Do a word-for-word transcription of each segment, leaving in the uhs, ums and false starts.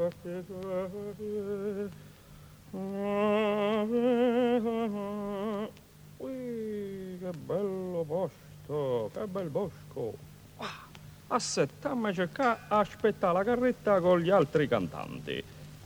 Ui, che bello posto, che bel bosco. Assettammi a cercare, aspetta la carretta con gli altri cantanti.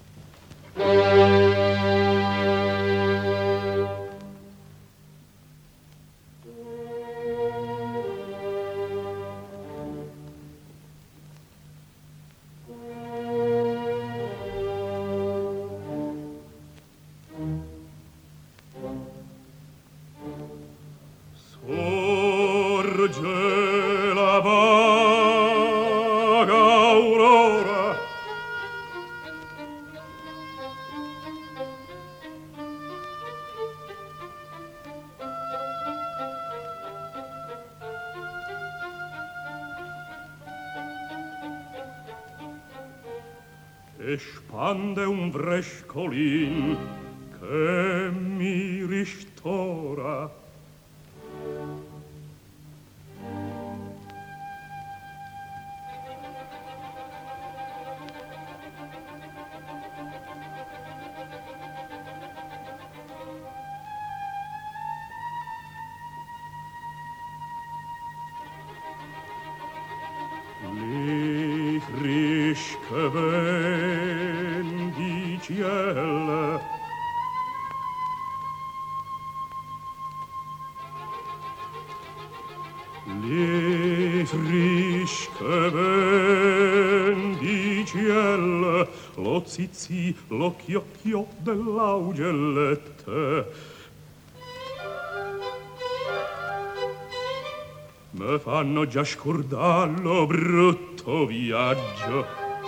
Espande un frescolin che mi ristora. Li frische vendicielle Li frische vendicielle lo zizi, lo chiocchio dell'augellette me fanno già scordare lo brutto viaggio.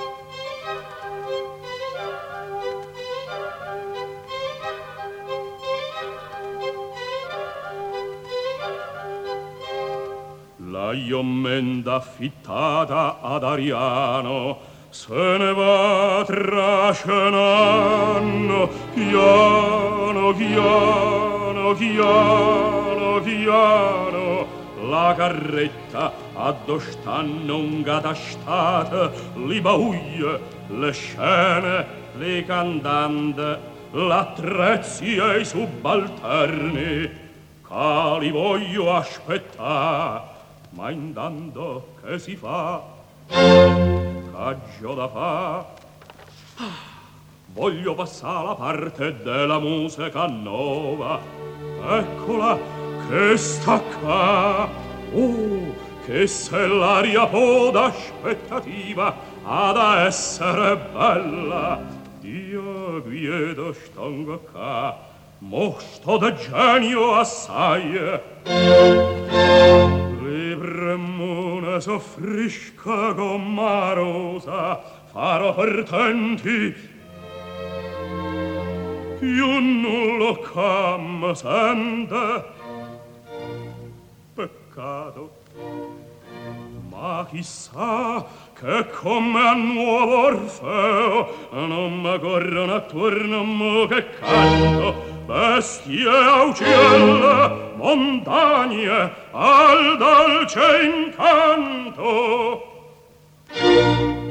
La iomenda affittata ad Ariano se ne va trascinando piano, piano, piano, piano. La carretta addo stanno un gatastate, li bauglie, le scene, le cantante, l'attrezzi e i subalterni, che li voglio aspettare, ma intanto che si fa? Caggio da fa? Voglio passare la parte della musica nuova. Eccola che sta qua. Oh, che se l'aria può d'aspettativa ad essere bella. Dio guido stongo qua, mosto da genio assai. Li premune soffrisca gomma rosa, farò partenti più nullo cam sente. Peccato, ma chissà che come a nuovo Orfeo non mi corrono attorno mo che canto bestie a uccelle, montagne al dolce incanto.